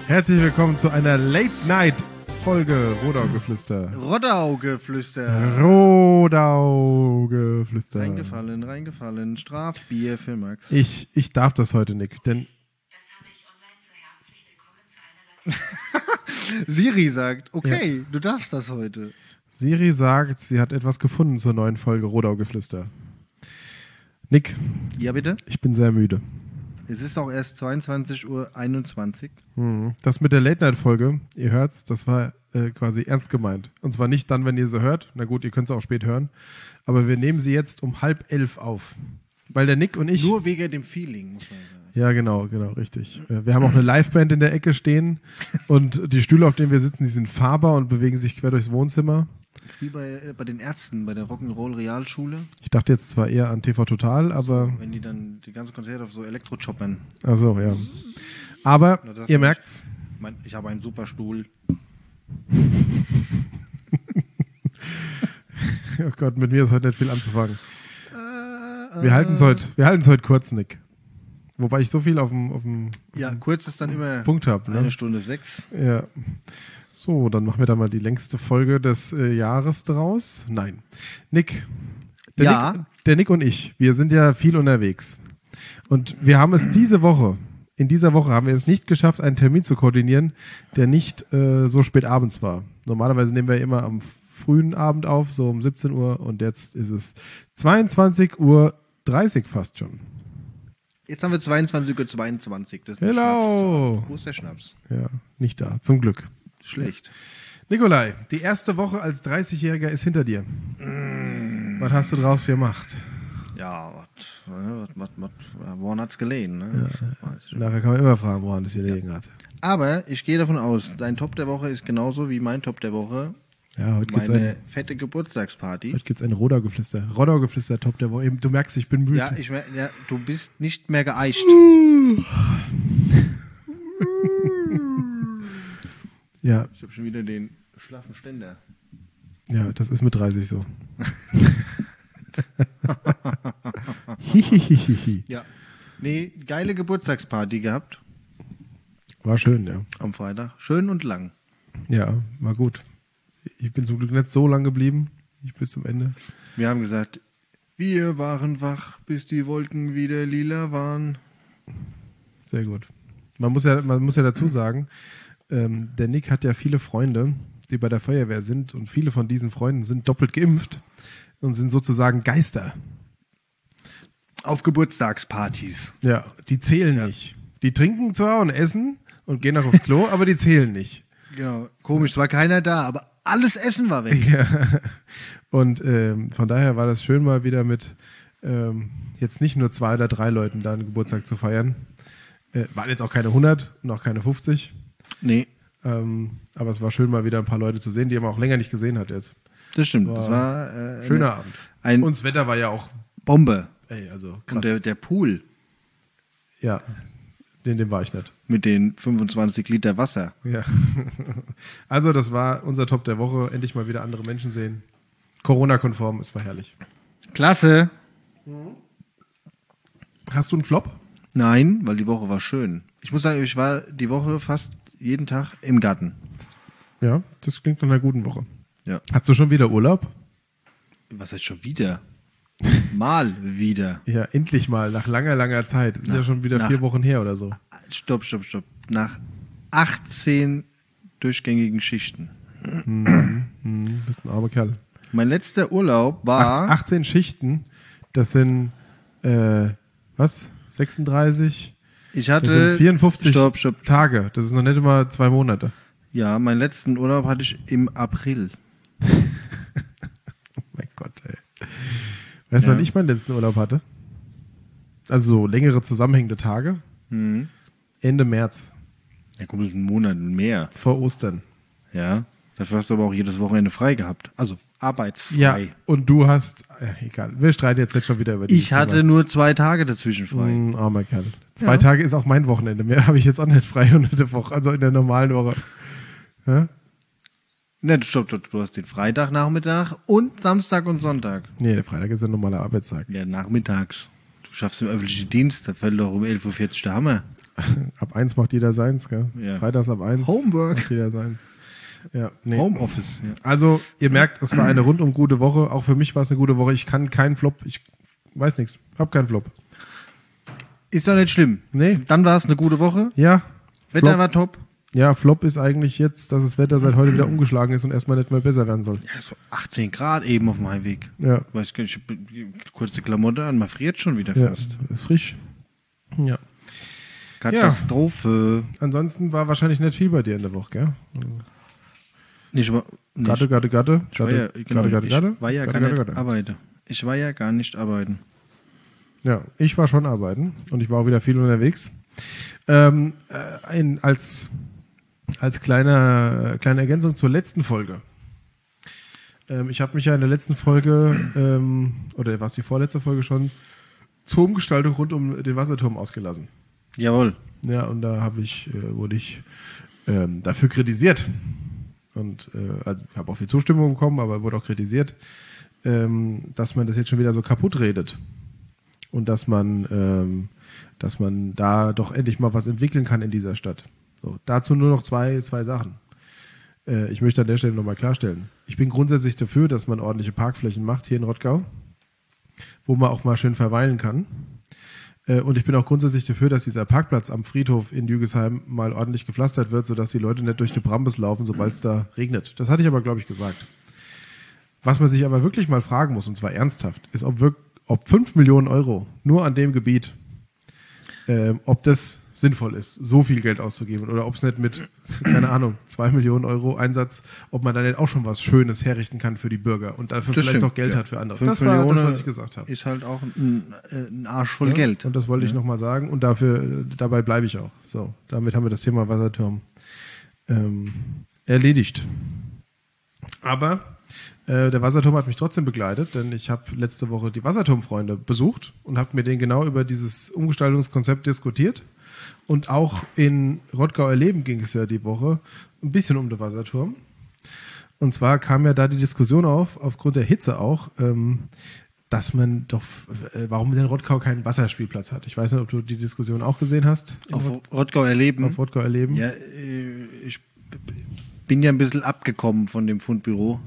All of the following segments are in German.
Herzlich willkommen zu einer Late-Night-Folge Rodaugeflüster. Rodaugeflüster. Reingefallen. Strafbier für Max. Ich darf das heute, Nick, denn... Das habe ich online so herzlich willkommen zu einer Siri sagt, okay, du darfst das heute. Siri sagt, sie hat etwas gefunden zur neuen Folge Rodaugeflüster. Nick. Ja, bitte? Ich bin sehr müde. Es ist auch erst 22:21 Uhr. Das mit der Late-Night-Folge, ihr hört's, das war quasi ernst gemeint. Und zwar nicht dann, wenn ihr sie hört. Na gut, ihr könnt sie auch spät hören. Aber wir nehmen sie jetzt um 10:30 auf. Weil der Nick und ich... Nur wegen dem Feeling, muss man sagen. Ja, genau, richtig. Wir haben auch eine Liveband in der Ecke stehen und die Stühle, auf denen wir sitzen, die sind fahrbar und bewegen sich quer durchs Wohnzimmer. Das ist wie bei den Ärzten, bei der Rock'n'Roll Realschule. Ich dachte jetzt zwar eher an TV Total, aber... So, wenn die dann die ganze Konzerte auf so Elektro choppern. Ach so, ja. Aber ihr merkt's. Ich habe einen super Stuhl. Oh Gott, mit mir ist heute nicht viel anzufangen. Wir halten es heute kurz, Nick. Wobei ich so viel auf dem ja, kurz ist dann immer Punkt habe. Ne? 1:06. Ja. So, dann machen wir da mal die längste Folge des Jahres draus. Nein. Nick. Der Nick und ich, wir sind ja viel unterwegs. Und wir haben es in dieser Woche haben wir es nicht geschafft, einen Termin zu koordinieren, der nicht so spät abends war. Normalerweise nehmen wir immer am frühen Abend auf, so um 17 Uhr. Und jetzt ist es 22:30 Uhr fast schon. Jetzt haben wir 22:22 Uhr. Hello. Wo ist der Schnaps? Ja, nicht da, zum Glück. Schlecht. Nikolai, die erste Woche als 30-Jähriger ist hinter dir. Was hast du draus gemacht? Ja, woran hat's gelegen? Ne? Ja. Nachher kann man immer fragen, woran das gelegen hat. Aber ich gehe davon aus, dein Top der Woche ist genauso wie mein Top der Woche. Ja, heute gibt's meine fette Geburtstagsparty. Heute gibt es ein Rodaugeflüster. Rodaugeflüster, Top der Woche. Du merkst, ich bin müde. Ja, du bist nicht mehr geeicht. Ja. Ich habe schon wieder den schlaffen Ständer. Ja, das ist mit 30 so. Hihihihi. Ja. Nee, geile Geburtstagsparty gehabt. War schön, ja. Am Freitag. Schön und lang. Ja, war gut. Ich bin zum Glück nicht so lang geblieben. Ich bis zum Ende. Wir haben gesagt, wir waren wach, bis die Wolken wieder lila waren. Sehr gut. Man muss ja dazu sagen, der Nick hat ja viele Freunde, die bei der Feuerwehr sind und viele von diesen Freunden sind doppelt geimpft und sind sozusagen Geister. Auf Geburtstagspartys. Ja, die zählen nicht. Die trinken zwar und essen und gehen auch aufs Klo, aber die zählen nicht. Genau, komisch, es war keiner da, aber alles Essen war weg. Ja. Und von daher war das schön, mal wieder mit jetzt nicht nur 2 oder 3 Leuten da einen Geburtstag zu feiern. Waren jetzt auch keine 100 und auch keine 50. Nee. Aber es war schön, mal wieder ein paar Leute zu sehen, die man auch länger nicht gesehen hat jetzt. Das stimmt. Das war schöner Abend. Und das Wetter war ja auch Bombe. Ey, also krass. Und der Pool. Ja, dem war ich nicht. Mit den 25 Liter Wasser. Ja. Also das war unser Top der Woche. Endlich mal wieder andere Menschen sehen. Corona-konform, es war herrlich. Klasse. Hast du einen Flop? Nein, weil die Woche war schön. Ich muss sagen, ich war die Woche fast jeden Tag im Garten. Ja, das klingt nach einer guten Woche. Ja. Hast du schon wieder Urlaub? Was heißt schon wieder? Mal wieder. Ja, endlich mal, nach langer Zeit. Ist ja schon wieder 4 Wochen her oder so. Stopp. Nach 18 durchgängigen Schichten. Bist ein armer Kerl. Mein letzter Urlaub war... 18 Schichten, das sind, 36? Ich hatte... Das sind 54 Stopp. Tage. Das ist noch nicht mal 2 Monate. Ja, meinen letzten Urlaub hatte ich im April. Oh mein Gott, ey. Weißt du, wann ich meinen letzten Urlaub hatte? Also so längere zusammenhängende Tage. Ende März. Ja, komm, das ist ein Monat mehr. Vor Ostern. Ja, dafür hast du aber auch jedes Wochenende frei gehabt. Also arbeitsfrei. Ja, und du hast, egal, wir streiten jetzt nicht schon wieder über die. Ich hatte nur 2 Tage dazwischen frei. Armer Kerl. 2 Tage ist auch mein Wochenende. Mehr habe ich jetzt auch nicht frei unter der Woche, also in der normalen Woche. Ja? Ne, stopp, du hast den Freitagnachmittag und Samstag und Sonntag. Nee, der Freitag ist ein normaler Arbeitstag. Ja, nachmittags. Du schaffst im öffentlichen Dienst, da fällt doch um 11:40 Uhr der Hammer. Ab Ab 1 macht jeder seins, gell? Ja. Freitags ab 1 Homework. macht jeder seins. Ja, nee. Homeoffice. Ja. Also, ihr merkt, es war eine rundum gute Woche. Auch für mich war es eine gute Woche. Ich kann keinen Flop. Ich weiß nichts. Hab keinen Flop. Ist doch nicht schlimm. Nee. Dann war es eine gute Woche. Ja. Wetter Flop. war top. Ja, Flop ist eigentlich jetzt, dass das Wetter seit heute wieder umgeschlagen ist und erstmal nicht mehr besser werden soll. Ja, so 18 Grad eben auf dem Heimweg. Ja. Weiß gar nicht, kurze Klamotte an, man friert schon wieder Ja, fast. ist frisch. Ja. Katastrophe. Ansonsten war wahrscheinlich nicht viel bei dir in der Woche, gell? Nicht, Gatte. Ich war ja, genau, Gatte. ich war ja gar nicht arbeiten. Ich war ja gar nicht arbeiten. Ja, ich war schon arbeiten und ich war auch wieder viel unterwegs. Als kleine Ergänzung zur letzten Folge. Ich habe mich ja in der letzten Folge, oder war es die vorletzte Folge schon, zur Umgestaltung rund um den Wasserturm ausgelassen. Jawohl. Ja, und da wurde ich dafür kritisiert. Und also ich habe auch viel Zustimmung bekommen, aber wurde auch kritisiert, dass man das jetzt schon wieder so kaputt redet. Und dass man da doch endlich mal was entwickeln kann in dieser Stadt. So, dazu nur noch zwei Sachen. Ich möchte an der Stelle nochmal klarstellen. Ich bin grundsätzlich dafür, dass man ordentliche Parkflächen macht hier in Rottgau, wo man auch mal schön verweilen kann. Und ich bin auch grundsätzlich dafür, dass dieser Parkplatz am Friedhof in Jügesheim mal ordentlich gepflastert wird, sodass die Leute nicht durch die Brambis laufen, sobald es da regnet. Das hatte ich aber, glaube ich, gesagt. Was man sich aber wirklich mal fragen muss, und zwar ernsthaft, ist, ob 5 Millionen Euro nur an dem Gebiet, ob das sinnvoll ist, so viel Geld auszugeben oder ob es nicht mit, keine Ahnung, 2 Millionen Euro Einsatz, ob man da nicht auch schon was Schönes herrichten kann für die Bürger und dafür Das vielleicht stimmt, noch Geld ja. hat für andere. 5 Das war Millionen das, was ich gesagt habe. ist halt auch ein Arsch voll Ja, Geld. Und das wollte ich nochmal sagen und dabei bleibe ich auch. So, damit haben wir das Thema Wasserturm erledigt. Aber der Wasserturm hat mich trotzdem begleitet, denn ich habe letzte Woche die Wasserturmfreunde besucht und habe mit denen genau über dieses Umgestaltungskonzept diskutiert. Und auch in Rottgau erleben ging es ja die Woche ein bisschen um den Wasserturm. Und zwar kam ja da die Diskussion aufgrund der Hitze auch, dass man doch, warum denn Rottgau keinen Wasserspielplatz hat. Ich weiß nicht, ob du die Diskussion auch gesehen hast. Auf Rottgau erleben. Auf Rottgau erleben. Ja, ich bin ja ein bisschen abgekommen von dem Fundbüro.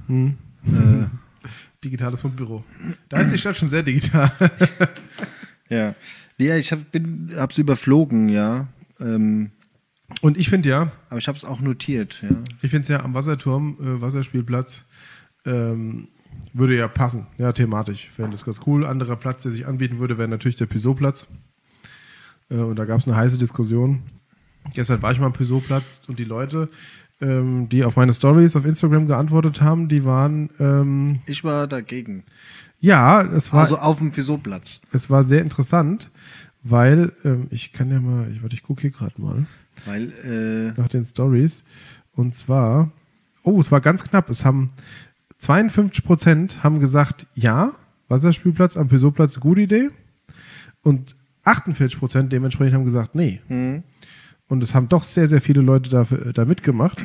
Digitales Fundbüro. Da ist die Stadt schon sehr digital. Ja. Ja, ich hab's überflogen, ja. Und ich finde ja, Aber ich habe es auch notiert, ja. ich finde es ja am Wasserturm, Wasserspielplatz, würde ja passen, ja, thematisch. Ich fände das ganz cool. Anderer Platz, der sich anbieten würde, wäre natürlich der Peugeot-Platz. Und da gab es eine heiße Diskussion. Gestern war ich mal am Peugeot-Platz und die Leute, die auf meine Stories auf Instagram geantwortet haben, die waren... Ich war dagegen. ja, es war... Also auf dem Peugeot-Platz. Es war sehr interessant, weil, ich kann ja mal, ich gucke hier gerade mal Weil, nach den Stories. Und zwar, es war ganz knapp. Es haben 52% haben gesagt, ja, Wasserspielplatz am Peugeot-Platz, gute Idee. Und 48% dementsprechend haben gesagt, nee. Und es haben doch sehr, sehr viele Leute da mitgemacht.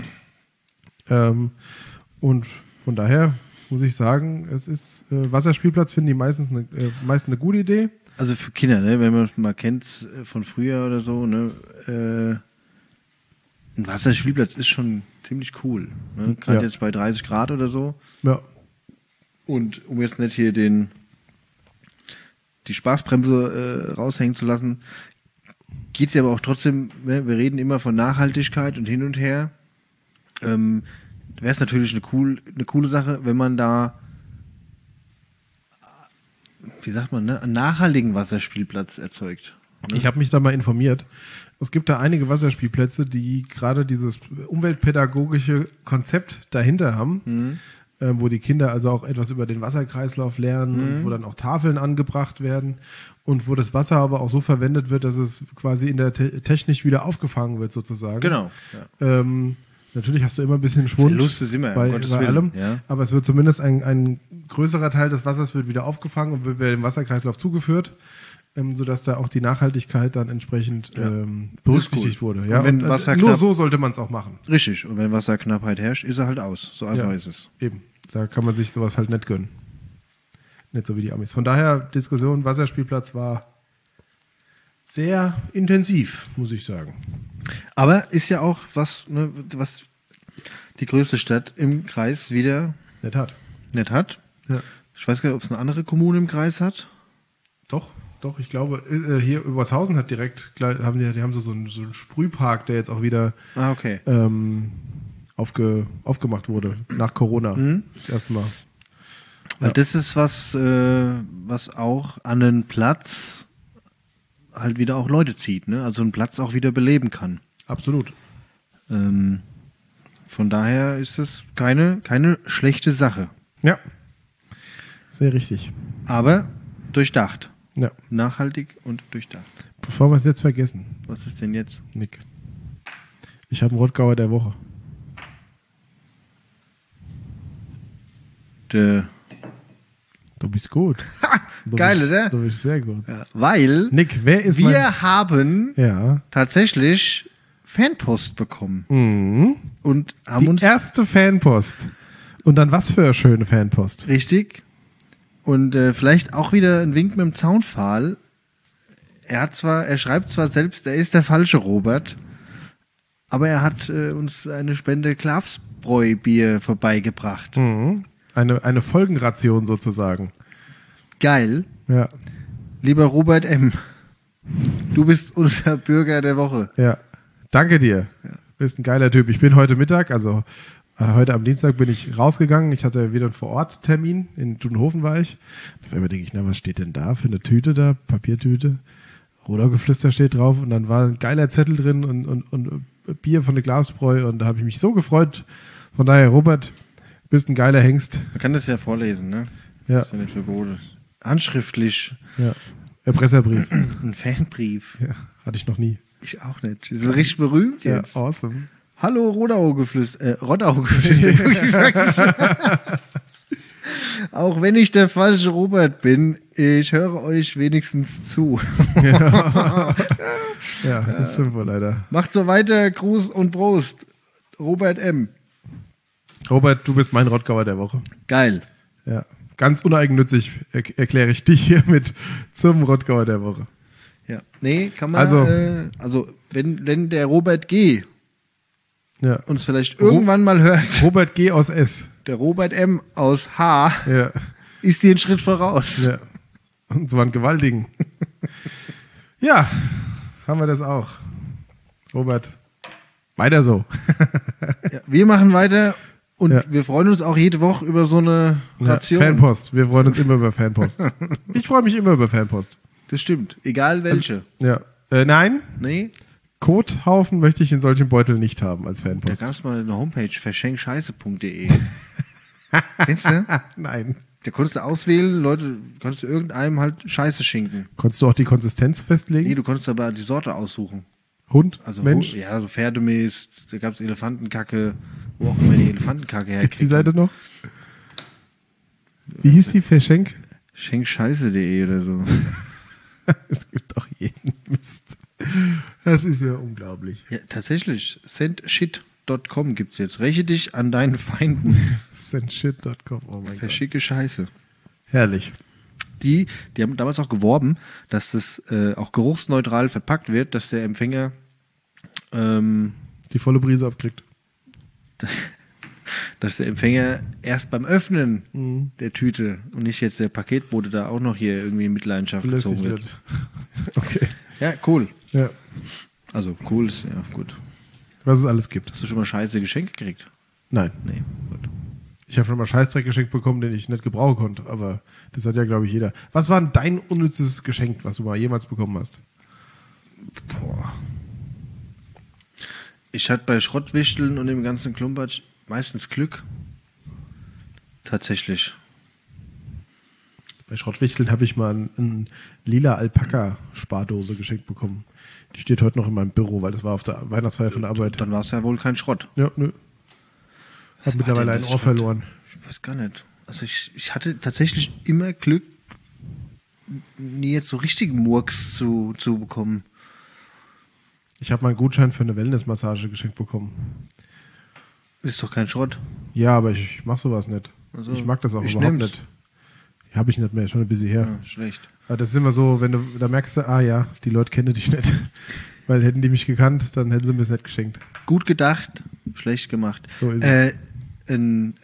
Und von daher muss ich sagen, es ist Wasserspielplatz, finden die meisten eine gute Idee. also für Kinder, ne, wenn man es mal kennt von früher oder so, ne, ein Wasserspielplatz ist schon ziemlich cool. Ne? Gerade Ja. jetzt bei 30 Grad oder so. Ja, Und um jetzt nicht hier die Spaßbremse raushängen zu lassen, geht es ja aber auch trotzdem, ne? Wir reden immer von Nachhaltigkeit und hin und her. Wäre es natürlich eine coole Sache, wenn man da, wie sagt man, ne, einen nachhaltigen Wasserspielplatz erzeugt. Ne? ich habe mich da mal informiert. Es gibt da einige Wasserspielplätze, die gerade dieses umweltpädagogische Konzept dahinter haben, wo die Kinder also auch etwas über den Wasserkreislauf lernen und wo dann auch Tafeln angebracht werden und wo das Wasser aber auch so verwendet wird, dass es quasi in der Technik wieder aufgefangen wird sozusagen. Genau. Ja. Natürlich hast du immer ein bisschen Schwund Verluste sind immer, um Gottes bei Willen, allem, ja. aber es wird zumindest ein größerer Teil des Wassers wird wieder aufgefangen und wird wieder dem Wasserkreislauf zugeführt, sodass da auch die Nachhaltigkeit dann entsprechend berücksichtigt wurde. Ja? Und wenn Und, Wasser nur knapp- so sollte man es auch machen. Richtig. Und wenn Wasserknappheit herrscht, ist er halt aus. So einfach ist es. Eben. Da kann man sich sowas halt nicht gönnen. Nicht so wie die Amis. Von daher, Diskussion, Wasserspielplatz war sehr intensiv, muss ich sagen. Aber ist ja auch was, ne, was die größte Stadt im Kreis wieder nicht hat. Ja. Ich weiß gar nicht, ob es eine andere Kommune im Kreis hat. Doch, ich glaube, hier Übershausen hat direkt, die haben so einen Sprühpark, der jetzt auch wieder Okay. aufgemacht wurde nach Corona. Das erste Mal. Weil Ja. das ist was, was auch an einen Platz halt wieder auch Leute zieht, ne? Also einen Platz auch wieder beleben kann. Absolut. Von daher ist es keine schlechte Sache. Ja. Sehr richtig. Aber durchdacht. Ja. Nachhaltig und durchdacht. Bevor wir es jetzt vergessen, Was ist denn jetzt? Nick. Ich habe einen Rottgauer der Woche. Der Du bist gut. Geil, oder? Du bist sehr gut. Ja, weil Nick, wer ist wir haben Ja. tatsächlich Fanpost bekommen Mhm. und haben Die uns erste Fanpost. Und dann was für eine schöne Fanpost. richtig und vielleicht auch wieder ein Wink mit dem Zaunpfahl. Er schreibt zwar selbst, er ist der falsche Robert, aber er hat uns eine Spende Klafsbräu-Bier vorbeigebracht. Mhm. Eine Folgenration sozusagen. Geil. Ja. Lieber Robert M., du bist unser Bürger der Woche. Ja. Danke dir. Du bist ein geiler Typ. Ich bin heute Mittag, also heute am Dienstag bin ich rausgegangen. Ich hatte wieder einen Vororttermin. In Dudenhofen war ich. Auf einmal denke ich, na, was steht denn da für eine Tüte da? Papiertüte. Rodau-Geflüster steht drauf. Und dann war ein geiler Zettel drin und Bier von der Glasbräu. Und da habe ich mich so gefreut. Von daher, Robert, bist ein geiler Hengst. Man kann das ja vorlesen, ne? Ja. Das ist ja nicht verboten. Handschriftlich. Ja. Erpresserbrief. Ein Fanbrief. Ja, hatte ich noch nie. Ich auch nicht. Die sind richtig berühmt Ja, jetzt. awesome. Hallo Rodaugeflüster. Rodaugeflüster. Auch wenn ich der falsche Robert bin, ich höre euch wenigstens zu. Ja, das stimmt wohl leider. Macht so weiter, Gruß und Prost. Robert M. Robert, du bist mein Rottgauer der Woche. Geil. Ja, ganz uneigennützig erkläre ich dich hiermit zum Rottgauer der Woche. Ja. Nee, kann man. Also- Wenn der Robert G. Ja. uns vielleicht irgendwann mal hört, Robert G. aus S. der Robert M. aus H. Ja, ist dir einen Schritt voraus. ja. Und zwar einen gewaltigen. Ja, haben wir das auch. Robert, weiter so. Ja, wir machen weiter und Ja. wir freuen uns auch jede Woche über so eine Ja, Ration. Fanpost. Wir freuen uns immer über Fanpost. Ich freue mich immer über Fanpost. Das stimmt. Egal welche. Ja. Nein, Nee, Kothaufen möchte ich in solchen Beuteln nicht haben als da Fanpost. gab es mal eine Homepage, verschenkscheiße.de. Kennst du? Nein. Da konntest du auswählen, Leute, konntest du irgendeinem halt Scheiße schinken. Konntest du auch die Konsistenz festlegen? Nee, du konntest aber die Sorte aussuchen. Hund? Also Mensch? ja, so Pferdemist, da gab es Elefantenkacke, wo auch immer die Elefantenkacke Gibt's herkriegt. die Seite noch? Wie hieß die? Verschenk? Schenkscheiße.de oder so. Es gibt auch jeden Mist. Das ist ja unglaublich. Ja, tatsächlich. Sendshit.com gibt's jetzt. Räche dich an deinen Feinden. Sendshit.com. Oh mein Gott. Verschicke Scheiße. Herrlich. Die haben damals auch geworben, dass das auch geruchsneutral verpackt wird, dass der Empfänger Die volle Brise abkriegt. erst beim Öffnen der Tüte und nicht jetzt der Paketbote da auch noch hier irgendwie in Mitleidenschaft Lässig gezogen wird. wird. Okay. Ja, cool. Ja. Also cool ist, ja, gut. Was es alles gibt. Hast du schon mal scheiße Geschenke gekriegt? Nein. Nee, gut. Ich habe schon mal Scheißdreck geschenkt bekommen, den ich nicht gebrauchen konnte. Aber das hat ja, glaube ich, jeder. Was war denn dein unnützes Geschenk, was du mal jemals bekommen hast? Boah. Ich hatte bei Schrottwichteln und dem ganzen Klumpatsch meistens Glück. Tatsächlich. Bei Schrottwichteln habe ich mal eine lila Alpaka-Spardose geschenkt bekommen. Die steht heute noch in meinem Büro, weil das war auf der Weihnachtsfeier von der Arbeit. Dann war es ja wohl kein Schrott. Ja, nö. Was Hab war mittlerweile denn ein das Ohr Schrott? verloren. Ich weiß gar nicht. Also ich hatte tatsächlich immer Glück, nie jetzt so richtigen Murks zu bekommen. Ich habe mal einen Gutschein für eine Wellnessmassage geschenkt bekommen. Ist doch kein Schrott. Ja, aber ich mache sowas nicht. Also, ich mag das auch ich überhaupt nehm's. nicht. Habe ich nicht mehr, schon ein bisschen her. Ja, schlecht. Aber das ist immer so, wenn du, da merkst du, ja, die Leute kennen dich nicht. Weil hätten die mich gekannt, dann hätten sie mir das nicht geschenkt. Gut gedacht, schlecht gemacht. So ist es. So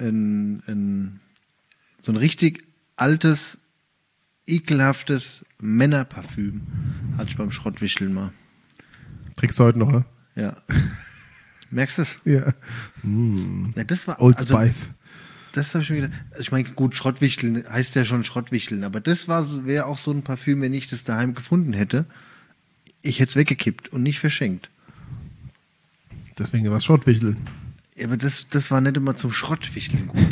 ein richtig altes, ekelhaftes Männerparfüm hatte ich beim Schrottwichteln mal. Trägst du heute noch, ne? Ja. Merkst du es? Ja. Ja, das war Old Spice. Das habe ich mir gedacht. Ich meine, gut, Schrottwichteln heißt ja schon Schrottwichteln, aber das wäre auch so ein Parfüm, wenn ich das daheim gefunden hätte. Ich hätte es weggekippt und nicht verschenkt. Deswegen war es Schrottwichteln. Ja, aber das war nicht immer zum Schrottwichteln gut.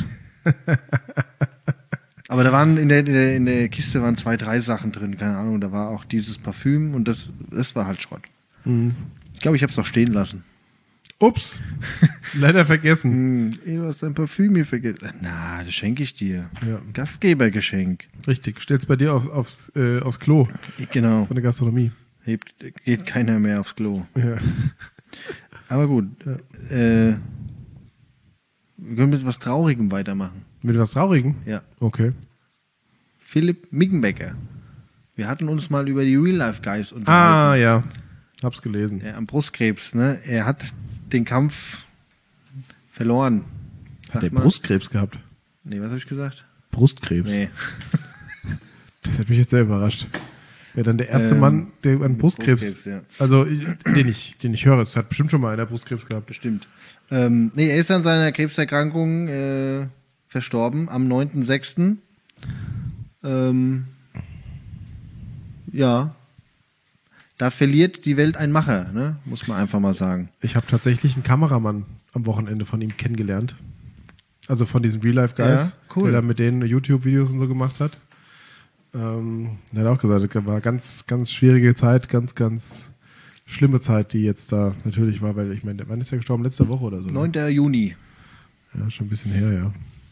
Aber da waren in der Kiste waren 2, 3 Sachen drin, keine Ahnung. Da war auch dieses Parfüm und das war halt Schrott. Ich glaube, ich habe es noch stehen lassen. Ups, leider vergessen. Du hast dein Parfüm hier vergessen. Na, das schenke ich dir. Ja. Gastgebergeschenk. Richtig, stell's bei dir aufs Klo Genau. von der Gastronomie. Geht keiner mehr aufs Klo. Ja. Aber gut. Wir können mit was Traurigem weitermachen. Mit was Traurigem? Ja. Okay. Philipp Mickenbecker. Wir hatten uns mal über die Real-Life-Guys unterhalten. Ah, ja. Hab's gelesen. Ja, am Brustkrebs, ne? Er hat den Kampf verloren. Hat er Sagt man- Brustkrebs gehabt? Nee, was habe ich gesagt? Brustkrebs? Nee. Das hat mich jetzt sehr überrascht. Wäre dann der erste Mann, der an Brustkrebs, ja. also den ich höre. Es hat bestimmt schon mal einer Brustkrebs gehabt. Bestimmt. Nee, er ist an seiner Krebserkrankung verstorben am 9.6. Ja. Da verliert die Welt einen Macher, ne? Muss man einfach mal sagen. Ich habe tatsächlich einen Kameramann am Wochenende von ihm kennengelernt. Also von diesen Real-Life-Guys, Ja, cool. der da mit denen YouTube-Videos und so gemacht hat. Der hat auch gesagt, es war ganz, ganz schwierige Zeit, ganz, ganz schlimme Zeit, die jetzt da natürlich war, weil ich meine, wann ist er gestorben? Letzte Woche oder so? 9. Juni. Ja, schon ein bisschen her, ja.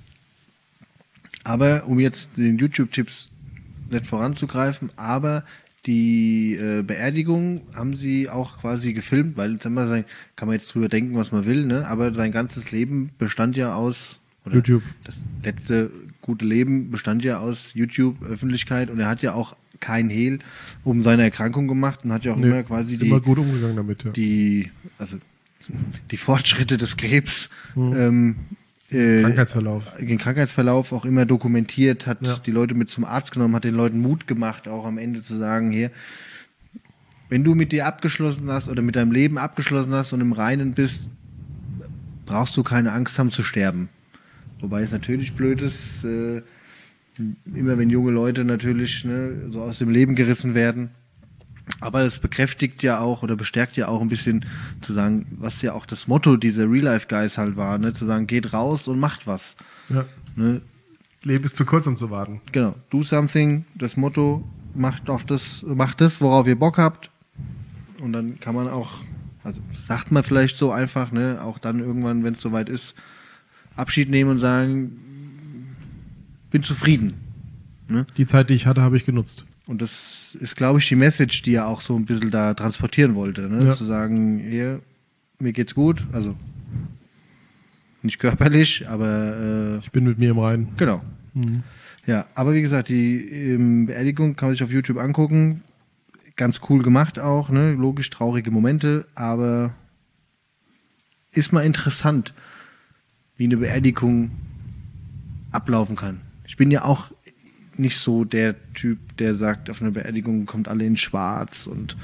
Aber um jetzt den YouTube-Tipps nicht voranzugreifen, aber die Beerdigung haben sie auch quasi gefilmt, weil kann man jetzt drüber denken, was man will, ne? Aber sein ganzes Leben bestand ja aus oder YouTube. Das letzte gute Leben bestand ja aus YouTube-Öffentlichkeit und er hat ja auch kein Hehl um seine Erkrankung gemacht und hat ja auch immer quasi ist immer gut umgegangen damit, ja. die Fortschritte des Krebs Krankheitsverlauf. den Krankheitsverlauf auch immer dokumentiert, hat Ja. die Leute mit zum Arzt genommen, hat den Leuten Mut gemacht, auch am Ende zu sagen, hier, wenn du mit dir abgeschlossen hast oder mit deinem Leben abgeschlossen hast und im Reinen bist, brauchst du keine Angst haben zu sterben. Wobei es natürlich blöd ist, immer wenn junge Leute natürlich so aus dem Leben gerissen werden. Aber das bekräftigt ja auch oder bestärkt ja auch ein bisschen zu sagen, was ja auch das Motto dieser Real-Life-Guys halt war, ne? Zu sagen, geht raus und macht was. Ja. Ne? Leben ist zu kurz, um zu warten. Genau, do something, das Motto, macht das, worauf ihr Bock habt. Und dann kann man auch, also sagt man vielleicht so einfach, ne, auch dann irgendwann, wenn es soweit ist, Abschied nehmen und sagen, bin zufrieden. Ne? Die Zeit, die ich hatte, habe ich genutzt. Und das ist, glaube ich, die Message, die er auch so ein bisschen da transportieren wollte. Ne? Ja. Zu sagen, hier, mir geht's gut, also nicht körperlich, aber Ich bin mit mir im Reinen. genau. Ja, aber wie gesagt, die Beerdigung kann man sich auf YouTube angucken. Ganz cool gemacht auch, ne? Logisch traurige Momente, aber ist mal interessant, wie eine Beerdigung ablaufen kann. Ich bin ja auch nicht so der Typ, der sagt, auf einer Beerdigung kommt alle in Schwarz und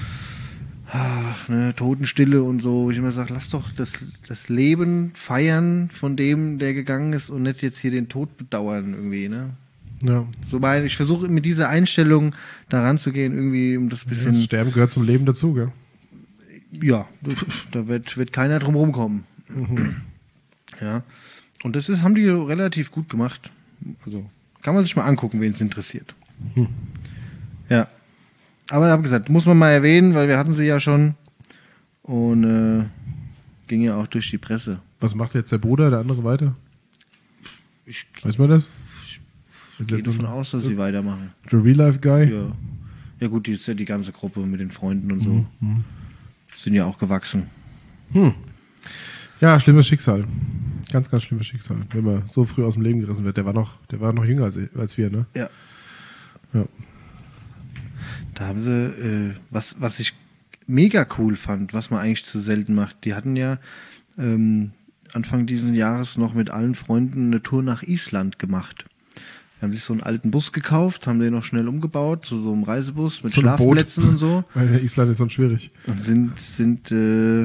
Totenstille und so. Ich immer sage, lass doch das Leben feiern von dem, der gegangen ist und nicht jetzt hier den Tod bedauern irgendwie, ne? Ja. So ich versuche mit dieser Einstellung da ranzugehen, irgendwie um das Das bisschen, Sterben gehört zum Leben dazu, gell? ja, da wird keiner drum rumkommen. Ja. Und haben die relativ gut gemacht. Also kann man sich mal angucken, wen es interessiert. Ja. Aber ich habe gesagt, muss man mal erwähnen, weil wir hatten sie ja schon und ging ja auch durch die Presse. Was macht jetzt der Bruder, der andere weiter? Ich Weiß man das? gehe davon aus, dass sie weitermachen. Der Real-Life-Guy? Ja. Ja gut, die ist ja die ganze Gruppe mit den Freunden und so. Sind ja auch gewachsen. Ja, schlimmes Schicksal. Ganz, ganz schlimmes Schicksal. Wenn man so früh aus dem Leben gerissen wird. Der war noch jünger als wir, ne? Ja. Ja. Da haben sie, was ich mega cool fand, was man eigentlich zu selten macht. Die hatten ja Anfang dieses Jahres noch mit allen Freunden eine Tour nach Island gemacht. Die haben sich so einen alten Bus gekauft, haben den noch schnell umgebaut, zu so einem Reisebus mit So einem Boot. Schlafplätzen und so. Weil Island ist so schwierig. Und sind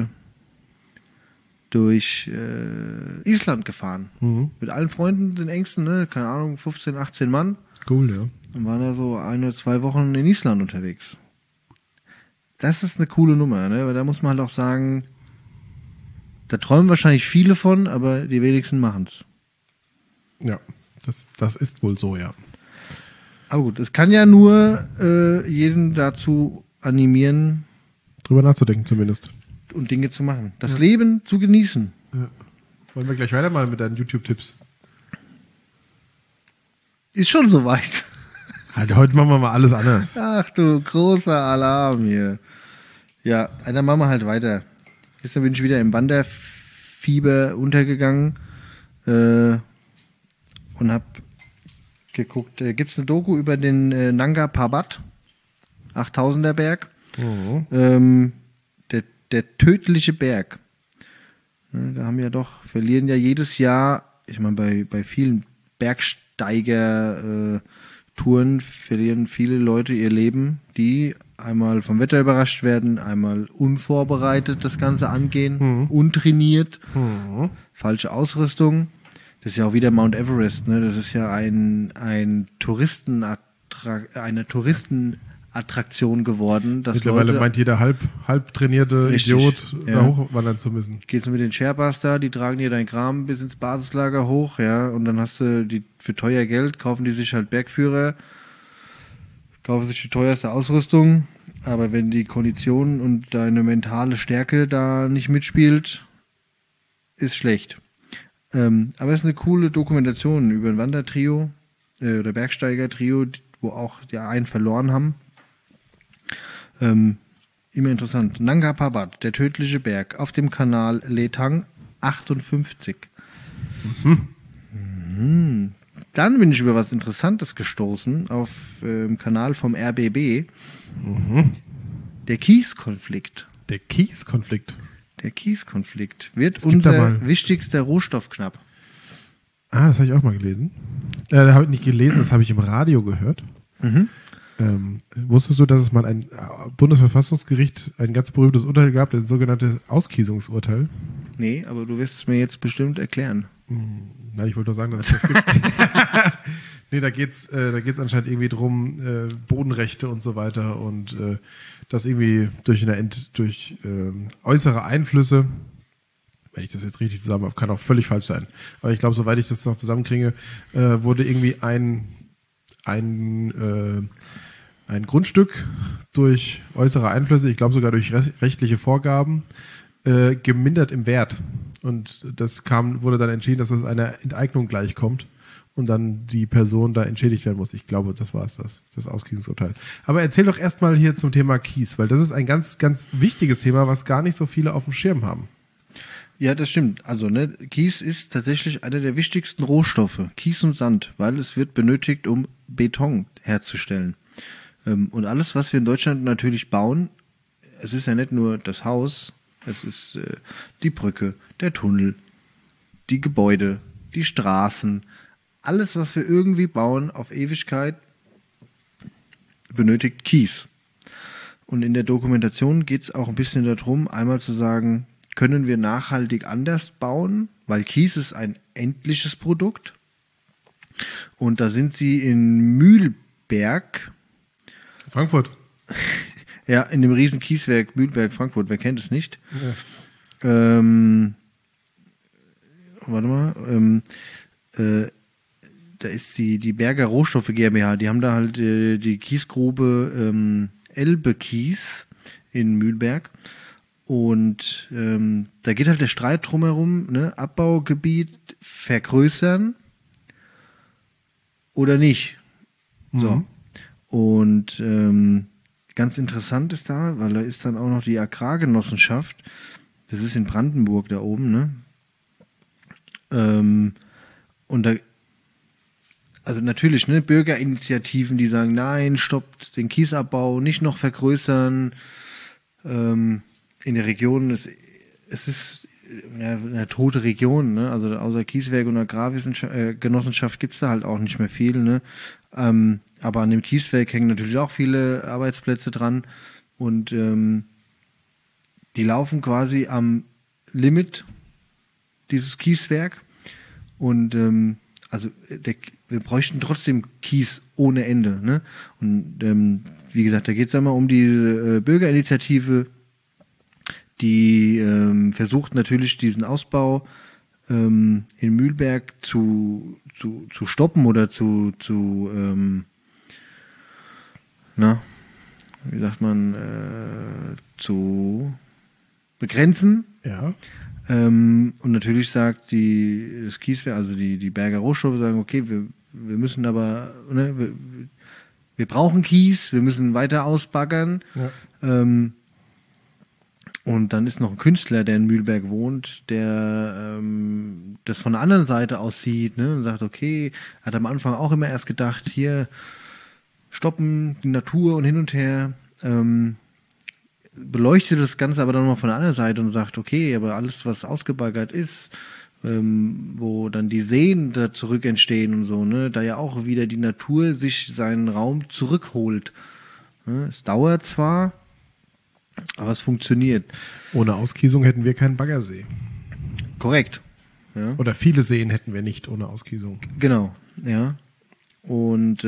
durch Island gefahren. Mhm. Mit allen Freunden, den Ängsten, ne? Keine Ahnung, 15, 18 Mann. Cool, ja. Und waren da so 1 oder 2 Wochen in Island unterwegs. Das ist eine coole Nummer, ne? Weil da muss man halt auch sagen, da träumen wahrscheinlich viele von, aber die wenigsten machen's. Ja, das ist wohl so, ja. Aber gut, es kann ja nur jeden dazu animieren Drüber nachzudenken zumindest. und Dinge zu machen. Das Leben zu genießen. Ja. Wollen wir gleich weitermachen mit deinen YouTube-Tipps? Ist schon soweit. Halt, heute machen wir mal alles anders. Ach du, großer Alarm hier. Ja, dann machen wir halt weiter. Gestern bin ich wieder im Wanderfieber untergegangen und habe geguckt, gibt es eine Doku über den Nanga Parbat, 8000er Berg, der tödliche Berg. Da haben ja doch, verlieren ja jedes Jahr, ich meine bei vielen Bergsteiger-Touren verlieren viele Leute ihr Leben, die einmal vom Wetter überrascht werden, einmal unvorbereitet das Ganze angehen, untrainiert, falsche Ausrüstung. Das ist ja auch wieder Mount Everest, ne? Das ist ja eine Touristenattraktion geworden. Dass Mittlerweile Leute, meint jeder halb trainierte Richtig, Idiot, ja. da hochwandern zu müssen. gehst du mit den Sherpas da, die tragen dir dein Kram bis ins Basislager hoch, ja, und dann hast du die für teuer Geld, kaufen die sich halt Bergführer, kaufen sich die teuerste Ausrüstung, aber wenn die Kondition und deine mentale Stärke da nicht mitspielt, ist schlecht. Aber es ist eine coole Dokumentation über ein Wandertrio oder Bergsteiger-Trio, wo auch die einen verloren haben. Immer interessant. Nanga Parbat, der tödliche Berg, auf dem Kanal Letang 58. Mhm. Dann bin ich über was Interessantes gestoßen auf dem Kanal vom RBB. Der Kieskonflikt. Der Kieskonflikt. Der Kieskonflikt wird Es gibt da unser mal- wichtigster Rohstoff knapp. Ah, das habe ich auch mal gelesen. Da habe ich nicht gelesen, das habe ich im Radio gehört. Wusstest du, dass es mal ein Bundesverfassungsgericht ein ganz berühmtes Urteil gab, das sogenannte Auskiesungsurteil? Nee, aber du wirst es mir jetzt bestimmt erklären. Nein, ich wollte nur sagen, dass es das gibt. Nee, da geht's anscheinend irgendwie drum, Bodenrechte und so weiter und das irgendwie durch äußere Einflüsse, wenn ich das jetzt richtig zusammen habe, kann auch völlig falsch sein. Aber ich glaube, soweit ich das noch zusammenkriege, wurde irgendwie ein Grundstück durch äußere Einflüsse, ich glaube sogar durch rechtliche Vorgaben, gemindert im Wert. Und wurde dann entschieden, dass das einer Enteignung gleichkommt und dann die Person da entschädigt werden muss. Ich glaube, das war es, das Auskiesungsurteil. Aber erzähl doch erstmal hier zum Thema Kies, weil das ist ein ganz, ganz wichtiges Thema, was gar nicht so viele auf dem Schirm haben. Ja, das stimmt. Also, ne, Kies ist tatsächlich einer der wichtigsten Rohstoffe. Kies und Sand, weil es wird benötigt, um Beton herzustellen. Und alles, was wir in Deutschland natürlich bauen, es ist ja nicht nur das Haus, es ist die Brücke, der Tunnel, die Gebäude, die Straßen. Alles, was wir irgendwie bauen auf Ewigkeit, benötigt Kies. Und in der Dokumentation geht es auch ein bisschen darum, einmal zu sagen, können wir nachhaltig anders bauen, weil Kies ist ein endliches Produkt. Und da sind sie in Mühlberg, Frankfurt. ja, in dem riesen Kieswerk Mühlberg, Frankfurt, wer kennt es nicht? Ja. Warte mal, da ist die Berger Rohstoffe GmbH, die haben da halt die Kiesgrube Elbe Kies in Mühlberg. Und da geht halt der Streit drumherum, ne? Abbaugebiet vergrößern oder nicht. So. Und ganz interessant ist da, weil da ist dann auch noch die Agrargenossenschaft, das ist in Brandenburg da oben, ne? Und da, also natürlich, ne, Bürgerinitiativen, die sagen, nein, stoppt den Kiesabbau, nicht noch vergrößern. In der Region, es ist eine tote Region, ne? Also außer Kieswerk und Agrargenossenschaft gibt es da halt auch nicht mehr viel, ne? Aber an dem Kieswerk hängen natürlich auch viele Arbeitsplätze dran und die laufen quasi am Limit, dieses Kieswerk. Und wir bräuchten trotzdem Kies ohne Ende. Ne? Und wie gesagt, da geht es einmal um die Bürgerinitiative, die versucht natürlich diesen Ausbau in Mühlberg zu stoppen oder wie sagt man, zu begrenzen. Ja. Und natürlich sagt das Kieswerk, also die Berger Rohstoffe sagen, okay, wir müssen aber, ne, wir brauchen Kies, wir müssen weiter ausbaggern. Ja. Und dann ist noch ein Künstler, der in Mühlberg wohnt, der das von der anderen Seite aus sieht, ne, und sagt, okay, hat am Anfang auch immer erst gedacht, hier stoppen, die Natur und hin und her, beleuchtet das Ganze aber dann mal von der anderen Seite und sagt, okay, aber alles, was ausgebaggert ist, wo dann die Seen da zurück entstehen und so, ne, da ja auch wieder die Natur sich seinen Raum zurückholt. Ne, es dauert zwar, aber es funktioniert. Ohne Auskiesung hätten wir keinen Baggersee. Korrekt. Ja. Oder viele Seen hätten wir nicht ohne Auskiesung. Genau, ja. Und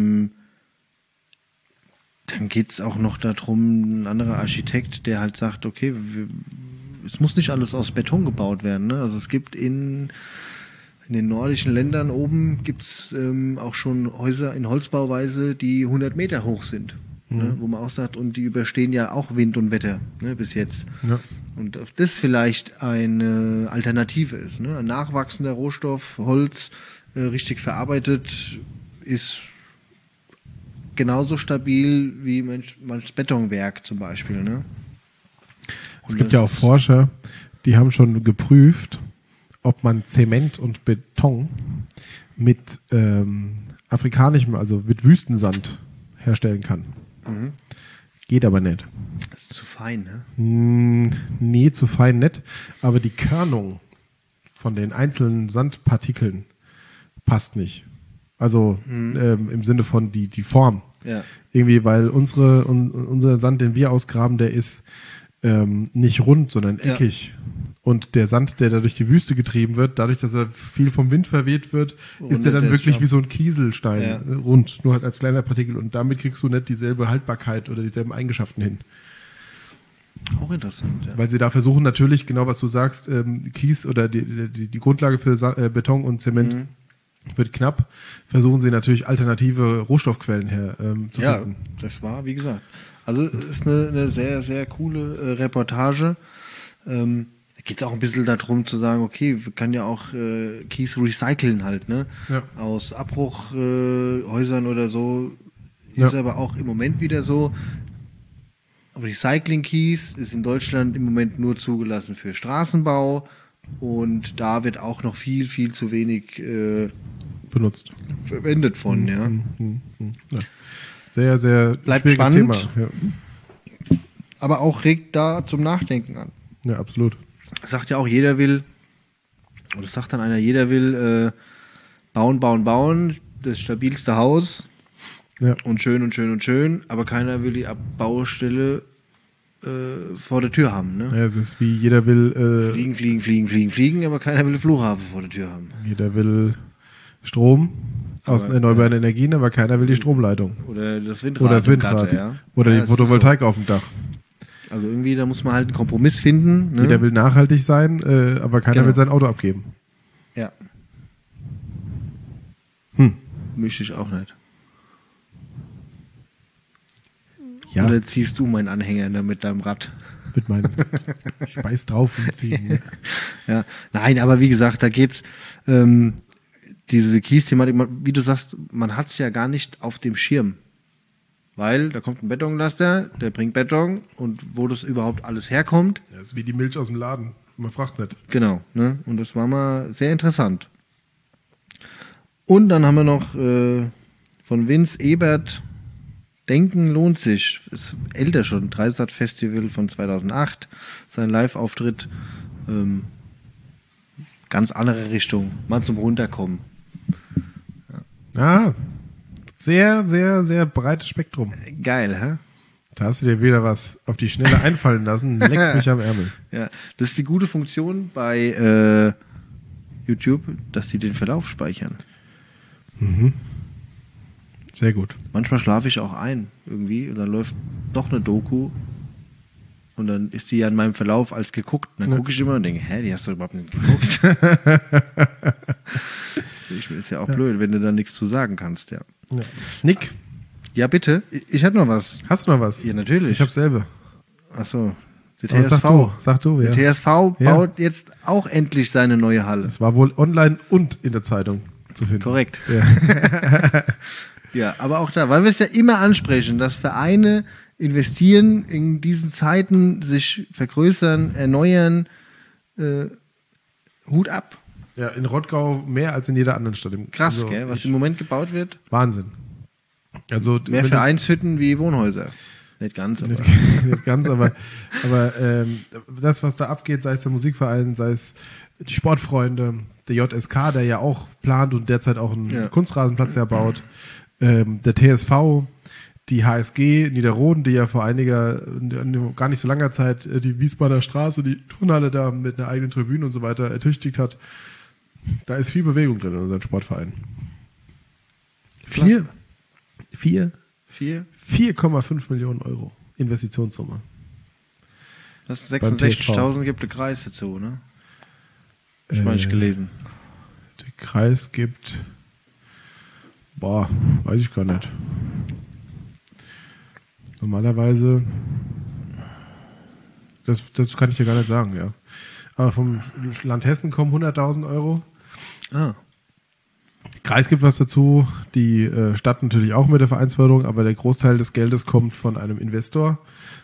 dann geht es auch noch darum, ein anderer Architekt, der halt sagt, okay, es muss nicht alles aus Beton gebaut werden. Ne? Also es gibt in den nordischen Ländern oben gibt es auch schon Häuser in Holzbauweise, die 100 Meter hoch sind. Ne? Wo man auch sagt, und die überstehen ja auch Wind und Wetter, ne, bis jetzt. Ja. Und ob das vielleicht eine Alternative ist. Ne? Ein nachwachsender Rohstoff, Holz, richtig verarbeitet, ist genauso stabil wie manches Betonwerk zum Beispiel. Ne? Es gibt ja auch Forscher, die haben schon geprüft, ob man Zement und Beton mit afrikanischem, also mit Wüstensand herstellen kann. Mhm. Geht aber nicht. Das ist zu fein, ne? Nee, zu fein nicht. Aber die Körnung von den einzelnen Sandpartikeln passt nicht. Also im Sinne von die Form. Ja. Irgendwie, weil unser Sand, den wir ausgraben, der ist nicht rund, sondern eckig. Ja. Und der Sand, der da durch die Wüste getrieben wird, dadurch, dass er viel vom Wind verweht wird, ist der dann wirklich wie so ein Kieselstein, rund, nur halt als kleiner Partikel. Und damit kriegst du nicht dieselbe Haltbarkeit oder dieselben Eigenschaften hin. Auch interessant, ja. Weil sie da versuchen natürlich, genau was du sagst, Kies oder die Grundlage für Beton und Zement wird knapp, versuchen sie natürlich alternative Rohstoffquellen zu finden. Ja, das war, wie gesagt. Also es ist eine sehr, sehr coole Reportage. Da geht es auch ein bisschen darum zu sagen, okay, wir können ja auch Kies recyceln halt, ne? Ja. Aus Abbruchhäusern oder so. Ist aber auch im Moment wieder so. Recycling-Kies ist in Deutschland im Moment nur zugelassen für Straßenbau und da wird auch noch viel, viel zu wenig benutzt. Verwendet von, ja. Ja. Sehr, sehr bleibt spannend, Thema. Ja. Aber auch regt da zum Nachdenken an. Ja, absolut. Sagt ja auch, jeder will, oder sagt dann einer, jeder will bauen, das stabilste Haus und schön und schön und schön, aber keiner will die Baustelle vor der Tür haben. Ne? Ja, es ist wie jeder will fliegen, aber keiner will einen Flughafen vor der Tür haben. Jeder will Strom aus erneuerbaren Energien, aber keiner will die Stromleitung. Oder das Windrad. Ja. Oder die Photovoltaik auf dem Dach. Also irgendwie, da muss man halt einen Kompromiss finden. Ne? Jeder will nachhaltig sein, aber keiner will sein Auto abgeben. Ja. Mische ich auch nicht. Ja. Oder ziehst du meinen Anhänger mit deinem Rad? Mit meinem. Ich beiß drauf und ziehe. Ne? Ja. Nein, aber wie gesagt, da geht's diese Kies-Thematik, wie du sagst, man hat es ja gar nicht auf dem Schirm. Weil da kommt ein Betonlaster, der bringt Beton und wo das überhaupt alles herkommt. Das ist wie die Milch aus dem Laden. Man fragt nicht. Genau, ne? Und das war mal sehr interessant. Und dann haben wir noch von Vince Ebert Denken lohnt sich. Ist älter schon. Dreisat Festival von 2008. Sein Live-Auftritt. Ganz andere Richtung. Mal zum Runterkommen. Ah, sehr, sehr, sehr breites Spektrum. Geil, hä? Da hast du dir wieder was auf die Schnelle einfallen lassen. Leck mich am Ärmel. Ja, das ist die gute Funktion bei YouTube, dass die den Verlauf speichern. Sehr gut. Manchmal schlafe ich auch ein irgendwie und dann läuft noch eine Doku und dann ist die an meinem Verlauf als geguckt. Und dann gucke ich immer und denke, hä, die hast du überhaupt nicht geguckt. Ist ja auch blöd, wenn du da nichts zu sagen kannst, ja. Ja. Nick, Ja, bitte. Ich hätte noch was. hast du noch was? Ja, natürlich. Ich habe selber. Achso. Der Aber TSV. Sag du, ja. Der TSV baut jetzt auch endlich seine neue Halle. Es war wohl online und in der Zeitung zu finden. Korrekt. Ja. Ja, aber auch da, weil wir es ja immer ansprechen, dass Vereine investieren in diesen Zeiten, sich vergrößern, erneuern, Hut ab. Ja, in Rottgau mehr als in jeder anderen Stadt. Krass, Also, gell, was im Moment gebaut wird. Wahnsinn. Also Mehr wenn du- Vereinshütten wie Wohnhäuser. Nicht ganz, aber. Nicht ganz, aber das, was da abgeht, sei es der Musikverein, sei es die Sportfreunde, der JSK, der ja auch plant und derzeit auch einen Kunstrasenplatz baut, der TSV, die HSG Niederroden, die ja vor gar nicht so langer Zeit die Wiesbadener Straße, die Turnhalle da mit einer eigenen Tribüne und so weiter ertüchtigt hat. Da ist viel Bewegung drin in unserem Sportverein. Klasse. 4,5 Millionen Euro Investitionssumme. Das Beim 66.000 gibt der Kreis dazu, ne? Ich meine, ich gelesen. Der Kreis gibt, weiß ich gar nicht. Normalerweise, das kann ich dir gar nicht sagen, ja. Aber vom Land Hessen kommen 100.000 Euro. Ah. Der Kreis gibt was dazu, die Stadt natürlich auch mit der Vereinsförderung, aber der Großteil des Geldes kommt von einem Investor,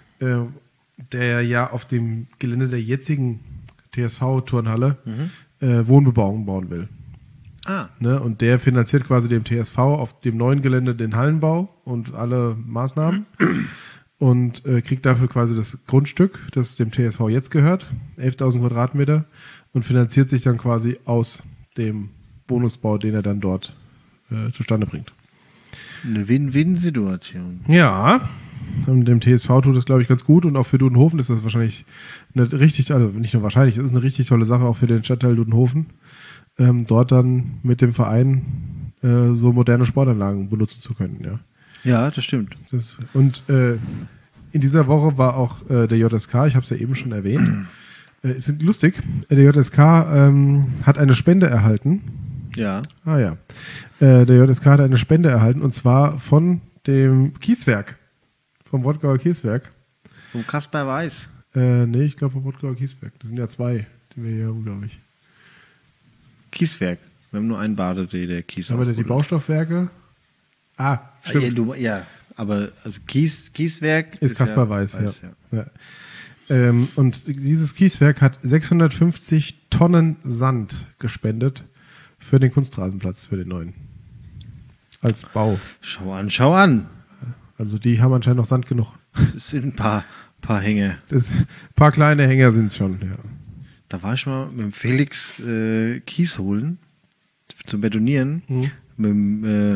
der ja auf dem Gelände der jetzigen TSV-Turnhalle Wohnbebauung bauen will. Ah. Ne? Und der finanziert quasi dem TSV auf dem neuen Gelände den Hallenbau und alle Maßnahmen und kriegt dafür quasi das Grundstück, das dem TSV jetzt gehört, 11.000 Quadratmeter, und finanziert sich dann quasi aus dem Wohnungsbau, den er dann dort zustande bringt. Eine Win-Win-Situation. Ja, und dem TSV tut das, glaube ich, ganz gut, und auch für Dudenhofen ist das wahrscheinlich eine richtig, also nicht nur wahrscheinlich, es ist eine richtig tolle Sache auch für den Stadtteil Dudenhofen, dort dann mit dem Verein so moderne Sportanlagen benutzen zu können, ja. Ja, das stimmt. Und in dieser Woche war auch der JSK, ich habe es ja eben schon erwähnt, ist lustig, der JSK hat eine Spende erhalten. Ja. Ah ja. Der JSK hat eine Spende erhalten, und zwar von dem Kieswerk, vom Rottgauer Kieswerk. Vom Kasper Weiß. Nee, ich glaube vom Rottgauer Kieswerk. Das sind ja zwei, die wir hier haben, glaube ich. Kieswerk. Wir haben nur einen Badesee, der Kies Aber die ausbuddelt. Baustoffwerke. Ah, stimmt. Ja, aber also Kieswerk Ist Kaspar Weiß, ja. ja. Und dieses Kieswerk hat 650 Tonnen Sand gespendet für den Kunstrasenplatz, für den neuen. Als Bau. Schau an. Also die haben anscheinend noch Sand genug. Es sind ein paar Hänge. Ein paar kleine Hänger sind es schon, ja. Da war ich mal mit dem Felix Kies holen zum Betonieren. Mit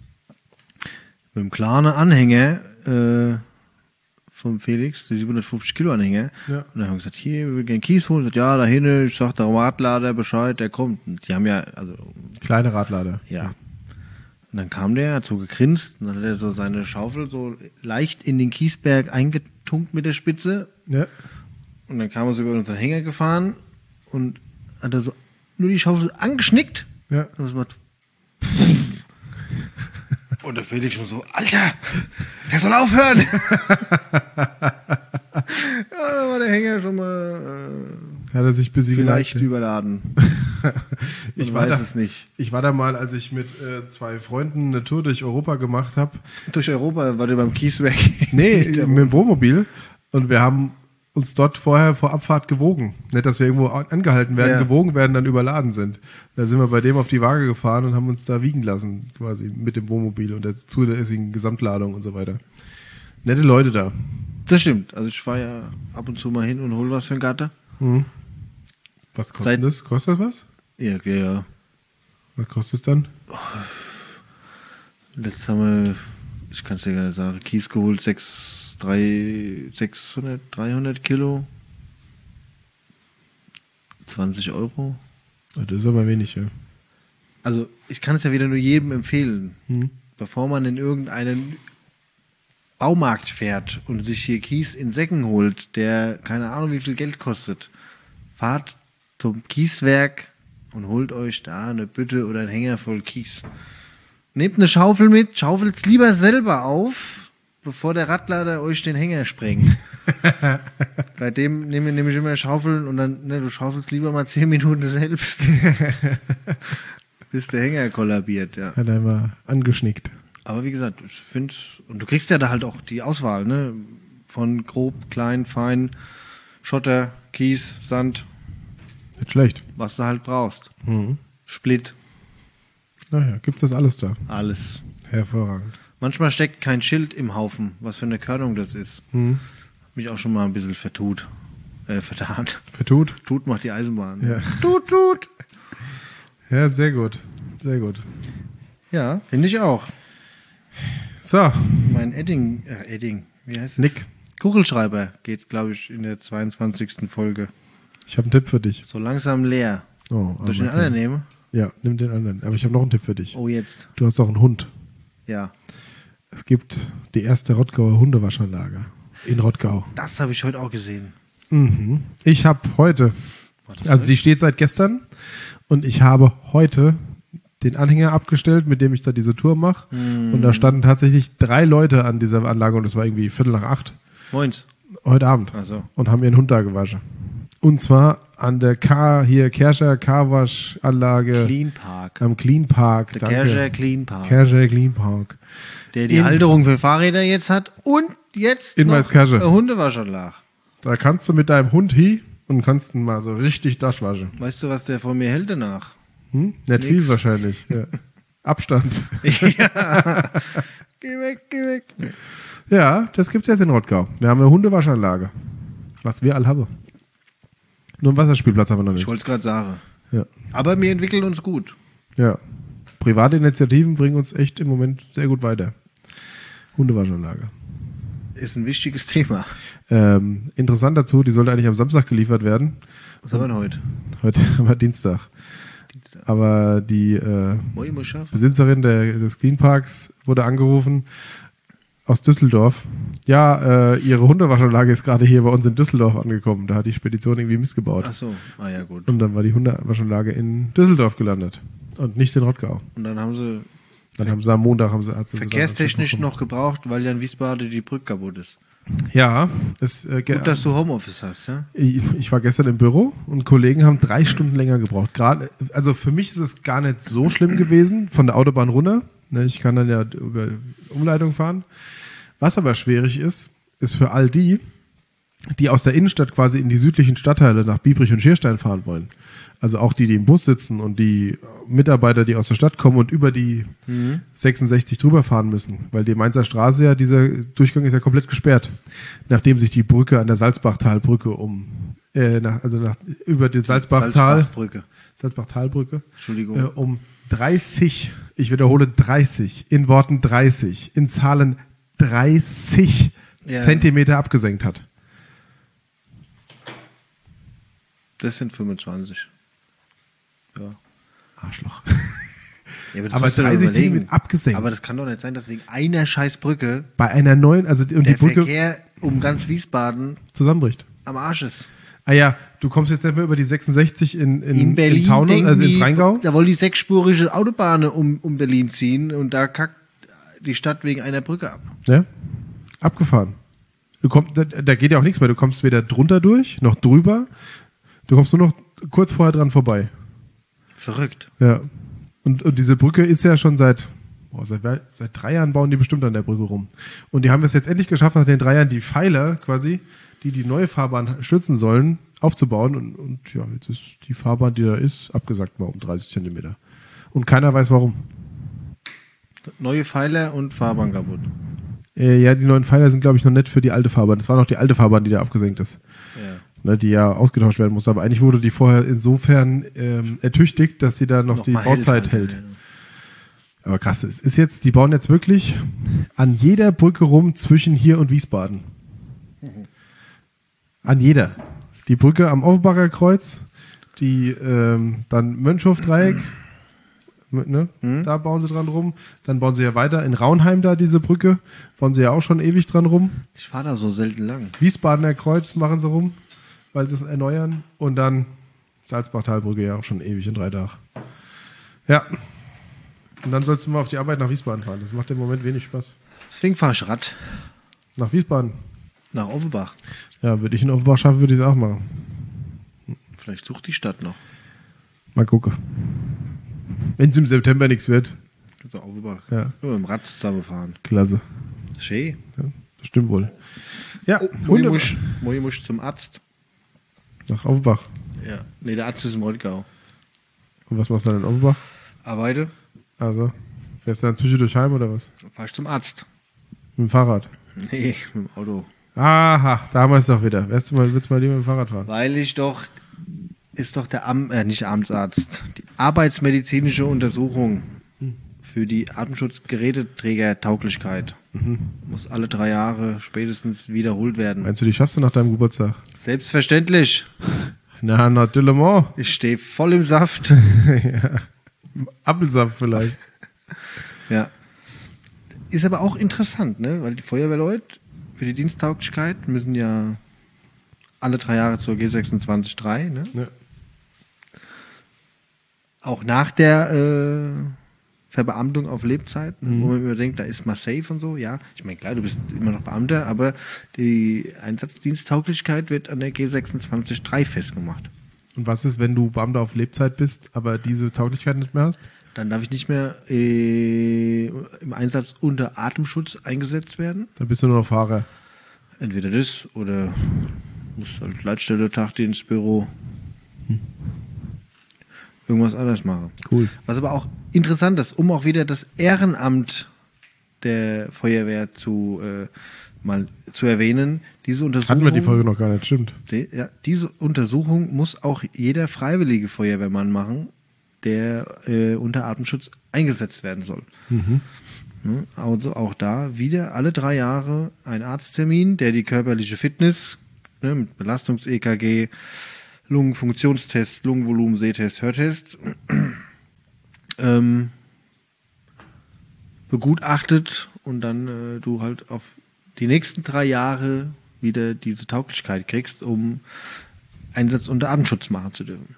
dem kleinen Anhänger vom Felix, die 750 Kilo Anhänger. Ja. Und dann haben wir gesagt, hier, wir würden gerne Kies holen. Ich ja, da hinten, ich sag der Radlader Bescheid, der kommt. Und die haben ja, also, Kleine Radlader. ja. Und dann kam der, hat so gegrinst, und dann hat er so seine Schaufel so leicht in den Kiesberg eingetunkt mit der Spitze. Ja. Und dann kam er so über unseren Hänger gefahren und hat er so nur die Schaufel so angeschnickt. Ja. Und das macht und der Felix schon so, Alter, der soll aufhören. Ja, da war der Hänger schon mal Hat er sich besiegt. vielleicht überladen. Ich Man war weiß da- es nicht. Ich war da mal, als ich mit zwei Freunden eine Tour durch Europa gemacht habe. Durch Europa war der beim Kieswerk. Nee, mit dem Wohnmobil. Und wir haben uns dort vorher vor Abfahrt gewogen. Nicht, dass wir irgendwo angehalten werden, gewogen werden, dann überladen sind. Da sind wir bei dem auf die Waage gefahren und haben uns da wiegen lassen, quasi mit dem Wohnmobil und der zulässigen Gesamtladung und so weiter. Nette Leute da. Das stimmt. Also ich fahre ja ab und zu mal hin und hole was für einen Gatter. Mhm. Was kostet das? Kostet das was? Ja. Was kostet es dann? Letztes haben wir, ich kann es dir gar nicht sagen, Kies geholt, 300 Kilo. 20 Euro. Das ist aber wenig, ja. Also ich kann es ja wieder nur jedem empfehlen, bevor man in irgendeinen Baumarkt fährt und sich hier Kies in Säcken holt, der keine Ahnung wie viel Geld kostet. Fahrt zum Kieswerk und holt euch da eine Bütte oder einen Hänger voll Kies. Nehmt eine Schaufel mit, schaufelt's lieber selber auf, bevor der Radlader euch den Hänger sprengt. Bei dem nehme ich immer Schaufeln und dann, du schaufelst lieber mal 10 Minuten selbst. Bis der Hänger kollabiert, ja. Hat er mal angeschnickt. Aber wie gesagt, ich finde, und du kriegst ja da halt auch die Auswahl, ne? Von grob, klein, fein, Schotter, Kies, Sand. Nicht schlecht. Was du halt brauchst. Mhm. Split. Naja, gibt's das alles da. Alles. Hervorragend. Manchmal steckt kein Schild im Haufen, was für eine Körnung das ist. Mhm. Hab mich auch schon mal ein bisschen vertan. Vertut? Tut macht die Eisenbahn. Ja. Tut. Ja, sehr gut. Sehr gut. Ja, finde ich auch. So. Mein Edding, wie heißt es? Nick. Kugelschreiber geht, glaube ich, in der 22. Folge. Ich habe einen Tipp für dich. So langsam leer. Oh, Soll ich den anderen nehmen? Ja, nimm den anderen. Aber ich habe noch einen Tipp für dich. Oh, jetzt. Du hast doch einen Hund. Ja. Es gibt die erste Rottgauer Hundewaschanlage in Rottgau. Das habe ich heute auch gesehen. Mhm. Ich habe heute, War das also heute? die steht seit gestern und ich habe heute den Anhänger abgestellt, mit dem ich da diese Tour mache. Und da standen tatsächlich 3 Leute an dieser Anlage und es war irgendwie 7:45 Moins. heute Abend Ach so. und haben ihren Hund da gewaschen. Und zwar an der Kerscher Carwash-Anlage Clean Park. am Clean Park. Der Danke. Kerscher Clean Park. Kerscher Clean Park. Der die In- Halterung für Fahrräder jetzt hat und jetzt In noch Weißkersche. eine Hundewaschanlage. Da kannst du mit deinem Hund hin und kannst ihn mal so richtig waschen. Weißt du, was der von mir hält danach? Nicht viel Nix. wahrscheinlich. Ja. Abstand. Ja. Geh weg. Ja, das gibt's jetzt in Rottgau. Wir haben eine Hundewaschanlage. Was wir all haben. Nur einen Wasserspielplatz haben wir noch Ich nicht. wollte es gerade sagen. Ja. Aber wir entwickeln uns gut. Ja. Private Initiativen bringen uns echt im Moment sehr gut weiter. Hundewaschanlage. Ist ein wichtiges Thema. Interessant dazu, die sollte eigentlich am Samstag geliefert werden. Was haben wir denn heute? Heute haben wir Dienstag. Aber die Moi muss schaffen. Besitzerin des Clean Parks wurde angerufen aus Düsseldorf. Ja, ihre Hundewaschanlage ist gerade hier bei uns in Düsseldorf angekommen. Da hat die Spedition irgendwie missgebaut. Ach so. Ah ja, gut. Und dann war die Hundewaschanlage in Düsseldorf gelandet. Und nicht in Rottgau. Und dann haben sie Dann haben sie am Montag hat sie verkehrstechnisch gesagt, noch gebraucht, weil ja in Wiesbaden die Brücke kaputt ist. Ja, Gut, dass du Homeoffice hast, ja? ich war gestern im Büro und Kollegen haben 3 Stunden länger gebraucht. Gerade, also für mich ist es gar nicht so schlimm gewesen, von der Autobahn runter. Ne, ich kann dann ja über Umleitung fahren. Was aber schwierig ist für all die aus der Innenstadt quasi in die südlichen Stadtteile nach Biebrich und Schierstein fahren wollen. Also auch die im Bus sitzen und die Mitarbeiter, die aus der Stadt kommen und über die 66 drüber fahren müssen. Weil die Mainzer Straße ja, dieser Durchgang ist ja komplett gesperrt. Nachdem sich die Brücke an der Salzbachtalbrücke über die Salzbachbrücke. Salzbachtalbrücke Entschuldigung. um 30, ich wiederhole 30, in Worten 30, in Zahlen 30 Ja. Zentimeter abgesenkt hat. Das sind 25. Ja. Arschloch. Ja, das Aber musst du dir 30 überlegen. Zentimeter abgesenkt. Aber das kann doch nicht sein, dass wegen einer scheiß Brücke Bei einer neuen, also und die der Brücke Verkehr um ganz Wiesbaden zusammenbricht. am Arsch ist. Ah ja, du kommst jetzt nicht mehr über die 66 In Berlin in Taunus, denken also ins die, Rheingau. da wollen die 6-spurige Autobahn um Berlin ziehen und da kackt die Stadt wegen einer Brücke ab. Ja? Abgefahren. Da geht ja auch nichts mehr. Du kommst weder drunter durch, noch drüber. Du kommst nur noch kurz vorher dran vorbei. Verrückt. Ja. Und diese Brücke ist ja schon seit 3 Jahren bauen die bestimmt an der Brücke rum. Und die haben es jetzt endlich geschafft, nach den 3 Jahren die Pfeiler quasi, die neue Fahrbahn stützen sollen, aufzubauen. Und ja, jetzt ist die Fahrbahn, die da ist, abgesagt mal um 30 Zentimeter. Und keiner weiß warum. Neue Pfeiler und Fahrbahn kaputt. Ja, die neuen Pfeiler sind, glaube ich, noch nicht für die alte Fahrbahn. Das war noch die alte Fahrbahn, die da abgesenkt ist. Ja. Ne, die ja ausgetauscht werden muss. Aber eigentlich wurde die vorher insofern ertüchtigt, dass sie da noch die Bauzeit hält. Ja. Aber krass, es ist jetzt, die bauen jetzt wirklich an jeder Brücke rum zwischen hier und Wiesbaden. An jeder. Die Brücke am Offenbacher Kreuz, die dann Mönchhof-Dreieck, ne? Da bauen sie dran rum. Dann bauen sie ja weiter in Raunheim da diese Brücke, bauen sie ja auch schon ewig dran rum. Ich fahre da so selten lang. Wiesbadener Kreuz machen sie rum, weil sie es erneuern. Und dann Salzbachtalbrücke ja auch schon ewig in 3 Tagen. Ja. Und dann sollst du mal auf die Arbeit nach Wiesbaden fahren. Das macht im Moment wenig Spaß. Deswegen fahre ich Rad Nach Wiesbaden? nach Offenbach. Ja, würde ich in Offenbach schaffen, würde ich es auch machen. Vielleicht sucht die Stadt noch. Mal gucken. Wenn es im September nichts wird. Also Offenbach. Ja. Nur mit dem Rad zusammenfahren. Klasse. Schön. Ja, das stimmt wohl. Ja, Moi Hunde. muss zum Arzt. Nach Offenbach. Ja. Nee, der Arzt ist im Rottgau. Und was machst du dann in Offenbach? Arbeite. Also, fährst du dann zwischendurch heim oder was? Fahr ich zum Arzt. Mit dem Fahrrad? Nee, mit dem Auto. Aha, da haben wir es doch wieder. Willst du mal lieber mit dem Fahrrad fahren? Weil ich doch, ist doch der nicht Amtsarzt, die arbeitsmedizinische Untersuchung für die Atemschutzgeräteträgertauglichkeit muss alle 3 Jahre spätestens wiederholt werden. Meinst du, die schaffst du nach deinem Geburtstag? Selbstverständlich. Na, natürlich. Ich stehe voll im Saft. Ja. Apfelsaft vielleicht. Ja. Ist aber auch interessant, ne? Weil die Feuerwehrleute für die Diensttauglichkeit müssen ja alle 3 Jahre zur G26.3, ne? Ja. Auch nach der Verbeamtung auf Lebzeit, wo man immer denkt, da ist mal safe und so, ja. Ich meine, klar, du bist immer noch Beamter, aber die Einsatzdiensttauglichkeit wird an der G26.3 festgemacht. Und was ist, wenn du Beamter auf Lebzeit bist, aber diese Tauglichkeit nicht mehr hast? Dann darf ich nicht mehr im Einsatz unter Atemschutz eingesetzt werden. Dann bist du nur noch Fahrer. Entweder das oder muss halt Leitstelle, Tagdienst, Büro, irgendwas anderes machen. Cool. Was aber auch interessant ist, um auch wieder das Ehrenamt der Feuerwehr mal zu erwähnen, diese Untersuchung, Hatten wir die Folge noch gar nicht, stimmt. Diese Untersuchung muss auch jeder freiwillige Feuerwehrmann machen, der unter Atemschutz eingesetzt werden soll. Ne, also auch da wieder alle 3 Jahre ein Arzttermin, der die körperliche Fitness mit Belastungs-EKG, Lungenfunktionstest, Lungenvolumen, Sehtest, Hörtest begutachtet und dann du halt auf die nächsten 3 Jahre wieder diese Tauglichkeit kriegst, um Einsatz unter Atemschutz machen zu dürfen.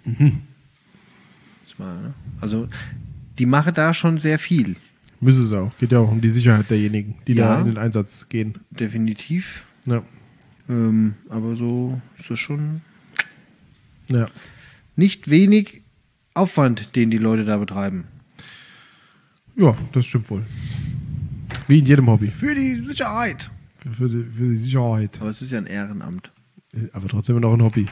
Also die machen da schon sehr viel. Müssen es auch. Geht ja auch um die Sicherheit derjenigen, die da in den Einsatz gehen. Definitiv. Ja. Aber so ist das schon Ja. nicht wenig Aufwand, den die Leute da betreiben. Ja, das stimmt wohl. Wie in jedem Hobby. Für die Sicherheit. Für die Sicherheit. Aber es ist ja ein Ehrenamt. Aber trotzdem noch ein Hobby.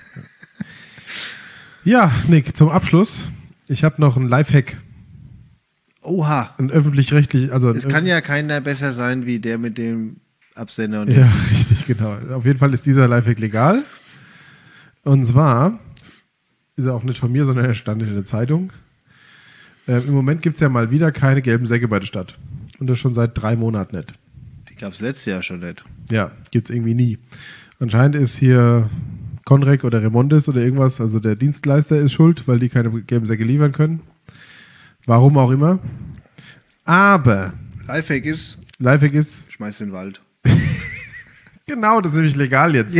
Ja, Nick, zum Abschluss. Ich habe noch einen Lifehack. Oha. Ein öffentlich-rechtlich, also Es kann ja keiner besser sein wie der mit dem Absender. Und ja, richtig, genau. Auf jeden Fall ist dieser Lifehack legal. Und zwar ist er auch nicht von mir, sondern er stand in der Zeitung. Im Moment gibt es ja mal wieder keine gelben Säcke bei der Stadt. Und das schon seit 3 Monaten nicht. Die gab es letztes Jahr schon nicht. Ja, gibt's irgendwie nie. Anscheinend ist hier Conrec oder Remondes oder irgendwas, also der Dienstleister ist schuld, weil die keine gelben Säcke liefern können. Warum auch immer. Aber Lifehack ist, schmeiß in den Wald. genau, das ist nämlich legal jetzt.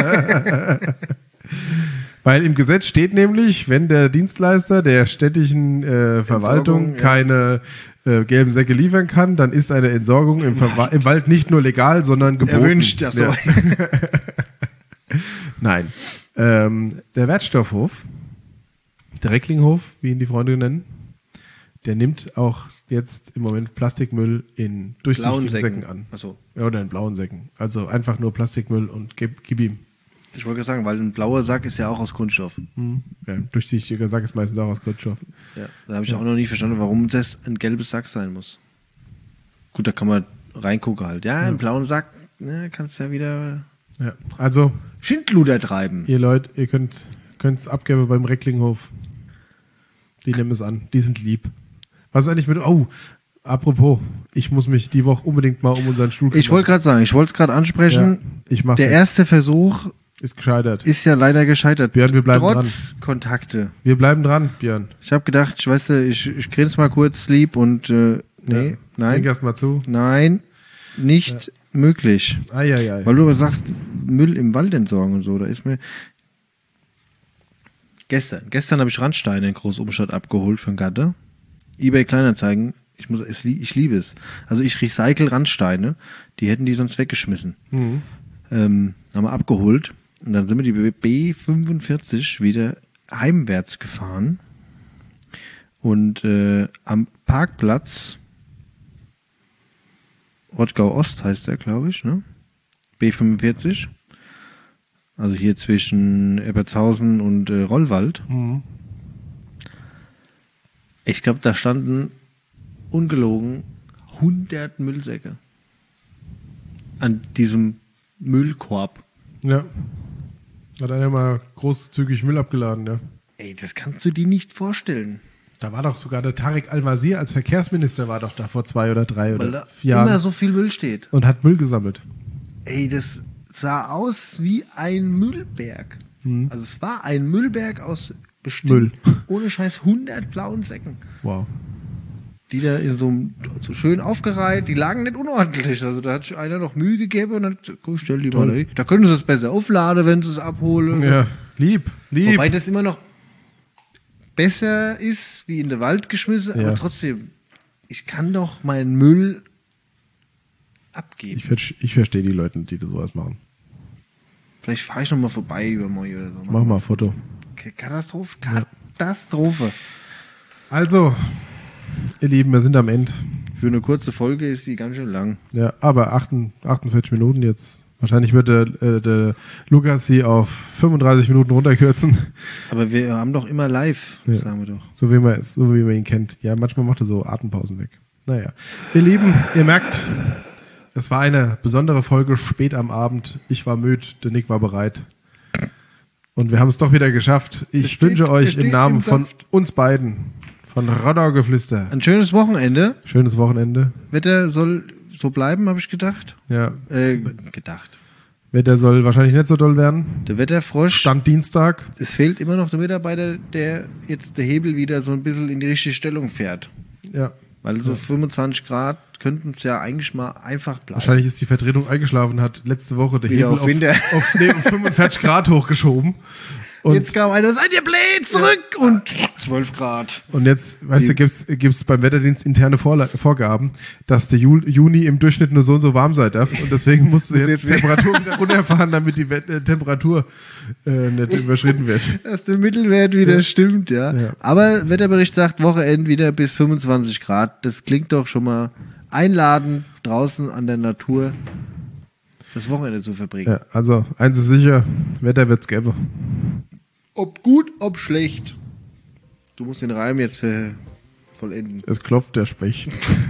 Weil im Gesetz steht nämlich, wenn der Dienstleister der städtischen Verwaltung keine gelben Säcke liefern kann, dann ist eine Entsorgung im Wald nicht nur legal, sondern geboten. Erwünscht, ja, so. Nein. Der Wertstoffhof, der Recklinghof, wie ihn die Freunde nennen, der nimmt auch jetzt im Moment Plastikmüll in durchsichtigen Säcken an. Achso. Ja, oder in blauen Säcken. Also einfach nur Plastikmüll und gib ihm. Ich wollte sagen, weil ein blauer Sack ist ja auch aus Kunststoff. Ja, durchsichtiger Sack ist meistens auch aus Kunststoff. Ja, da habe ich auch noch nie verstanden, warum das ein gelbes Sack sein muss. Gut, da kann man reingucken halt. Ja, einen blauen Sack, ne, kannst ja wieder Ja, also Schindluder treiben. ihr Leute, ihr könnt es abgeben beim Recklinghof. Die nehmen es an. Die sind lieb. Was ist eigentlich mit... Oh, apropos, ich muss mich die Woche unbedingt mal um unseren Stuhl Ich wollte gerade sagen, ich wollte es gerade ansprechen. Ja, ich mach's Der jetzt. erste Versuch Ist gescheitert. ist ja leider gescheitert. Björn, wir bleiben Trotz Kontakte. Wir bleiben dran, Björn. Ich habe gedacht, ich grinse mal kurz lieb und nee, Trink nein, erst mal zu. nein, nicht möglich. Eieiei. Weil du aber sagst, Müll im Wald entsorgen und so, da ist mir... Gestern habe ich Randsteine in Großumstadt abgeholt für den Gatte. eBay Kleinanzeigen, ich liebe es. Also ich recycle Randsteine, die hätten die sonst weggeschmissen. Mhm. Haben wir abgeholt und dann sind wir die B45 wieder heimwärts gefahren und am Parkplatz Rottgau Ost heißt der, glaube ich, ne? B45, also hier zwischen Ebertshausen und Rollwald. Mhm. Ich glaube, da standen ungelogen 100 Müllsäcke an diesem Müllkorb. Ja. Hat einer mal großzügig Müll abgeladen, ja. Ey, das kannst du dir nicht vorstellen. Da war doch sogar der Tarek Al-Wazir als Verkehrsminister war doch da vor 2 oder 3 Weil oder da 4 Jahren immer so viel Müll steht. und hat Müll gesammelt. Ey, das sah aus wie ein Müllberg. Also es war ein Müllberg aus bestimmt, Müll. ohne Scheiß, 100 blauen Säcken. Wow. Die da in so schön aufgereiht, die lagen nicht unordentlich. Also da hat sich einer noch Mühe gegeben und hat gesagt, stell die mal dahin. Da können sie es besser aufladen, wenn sie es abholen. Ja, lieb. Wobei das immer noch besser ist, wie in den Wald geschmissen, Ja. aber trotzdem, ich kann doch meinen Müll abgeben. Ich verstehe die Leute, die das sowas machen. Vielleicht fahre ich noch mal vorbei übermorgen oder so. Mach mal ein Foto. Katastrophe. Katastrophe. Also, ihr Lieben, wir sind am Ende. Für eine kurze Folge ist die ganz schön lang. Ja, aber 48 Minuten jetzt. Wahrscheinlich wird der Lukas sie auf 35 Minuten runterkürzen. Aber wir haben doch immer live, Ja. sagen wir doch. So wie man ihn kennt. Ja, manchmal macht er so Atempausen weg. Naja. Ihr Lieben, ihr merkt, es war eine besondere Folge spät am Abend. Ich war müde, der Nick war bereit. Und wir haben es doch wieder geschafft. Ich steht- wünsche es euch steht im Namen im von Saft. uns beiden, von Roddau Geflüster, Ein schönes Wochenende. schönes Wochenende. Wetter soll so bleiben, habe ich gedacht. Ja, Gedacht. Wetter soll wahrscheinlich nicht so doll werden. Der Wetterfrosch. Stand Dienstag. Es fehlt immer noch der Mitarbeiter, der jetzt der Hebel wieder so ein bisschen in die richtige Stellung fährt. Ja. Weil so 25 Grad könnten es ja eigentlich mal einfach bleiben. Wahrscheinlich ist die Vertretung eingeschlafen und hat letzte Woche der Wieder Hebel auf Winter. auf 45 Grad hochgeschoben. Und Jetzt kam einer, seid ihr blöd, zurück! Und 12 Grad. Und jetzt, weißt du, gibt's beim Wetterdienst interne Vorgaben, dass der Juni im Durchschnitt nur so und so warm sein darf. Und deswegen musst du jetzt Temperatur wieder runterfahren, damit die Temperatur nicht überschritten wird. Dass der Mittelwert wieder stimmt, ja. Ja. Aber Wetterbericht sagt, Wochenende wieder bis 25 Grad. Das klingt doch schon mal einladend, draußen an der Natur das Wochenende zu verbringen. Ja, also, eins ist sicher, Wetter wird's geben. Ob gut, ob schlecht. Du musst den Reim jetzt vollenden. Es klopft, der spricht.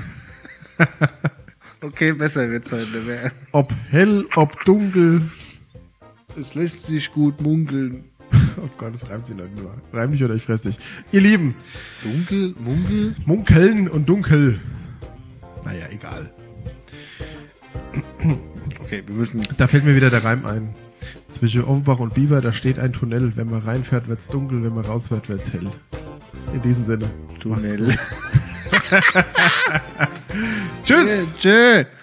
Okay, besser wird's heute nicht mehr. Ob hell, ob dunkel. Es lässt sich gut munkeln. Oh Gott, das reimt sich noch nur. Reim dich oder ich fress dich. Ihr Lieben, Dunkel, munkel? munkeln und dunkel. Naja, egal. Okay, wir müssen... Da fällt mir wieder der Reim ein. Zwischen Offenbach und Bieber, da steht ein Tunnel. Wenn man reinfährt, wird's dunkel. Wenn man rausfährt, wird's hell. In diesem Sinne. Tunnel. Tschüss! Tschö.